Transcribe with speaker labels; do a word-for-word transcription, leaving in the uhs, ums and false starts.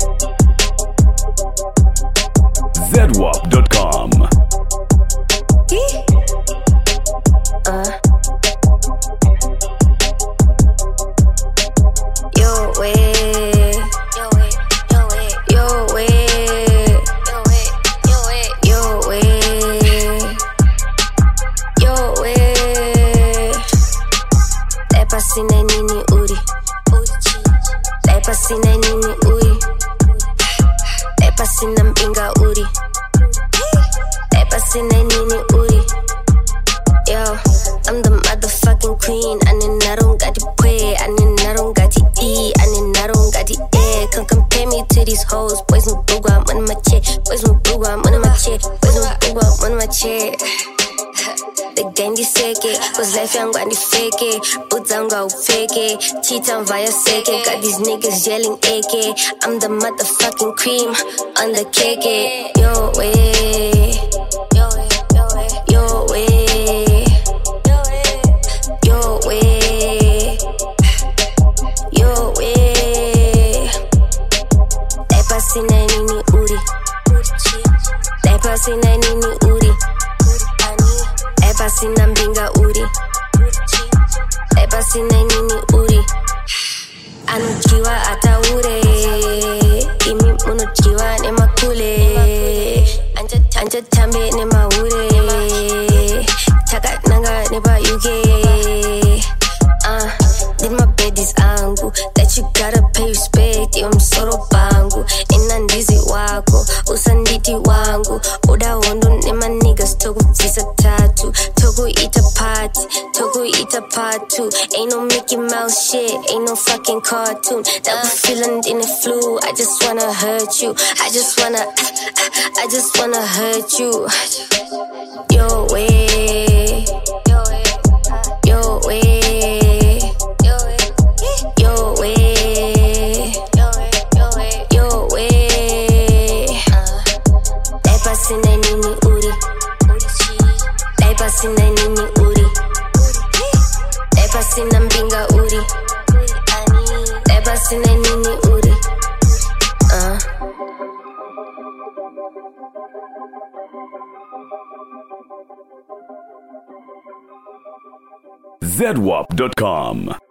Speaker 1: Z W A P dot com.
Speaker 2: Uh. Yo way, yo way, yo way, yo way, yo way, yo way, yo way, yo way. Lepa sina nini uri, lepa sina nini uri, lepa sina mpinga uri, lepa sina nini uri. Yo, I'm the motherfucking queen. I need I don't got to pray. I need I don't got to eat. I need I don't got to air. Can't compare me to these hoes. Boys move boo, I'm on my chair. Boys move boo, I'm on my chair. Boys move boo, I'm on my chair. The gang is sick, cause life young and fake it. Boots on go fake it. Cheat on via sick it. Got these niggas yelling A K. I'm the motherfucking cream on the cake. Yo way, yo way, yo way, yo way, yo way, yo way. Lepa sina nini uri, lepa sina nini uri, lepa sina mpinga uri, lepa sina nini uri. Anuchiwa ata ure, imi munuchiwa ne makule. Anja anja tambe ne maure, taka nanga ne ba U K. Uh, did my bedis angu, that you gotta pay respect. Yo msoro bangu, ina ndizi wako, usanditi wangu. Uda wondo ne ma niggas toku tisa tatu, toku ita party, toku ita part two. Ain't no Mickey Mouse shit, ain't no fucking cartoon. That was feeling in the flu. I just wanna hurt you. I just wanna, I just wanna hurt you. Yo way, yo way, yo way, yo way, yo way, yo way. Lepa sina nini uri, lepa sina nini uri, lepa sina mpinga uri, lepa sina nini uri. Uh.
Speaker 1: Z W A P dot com.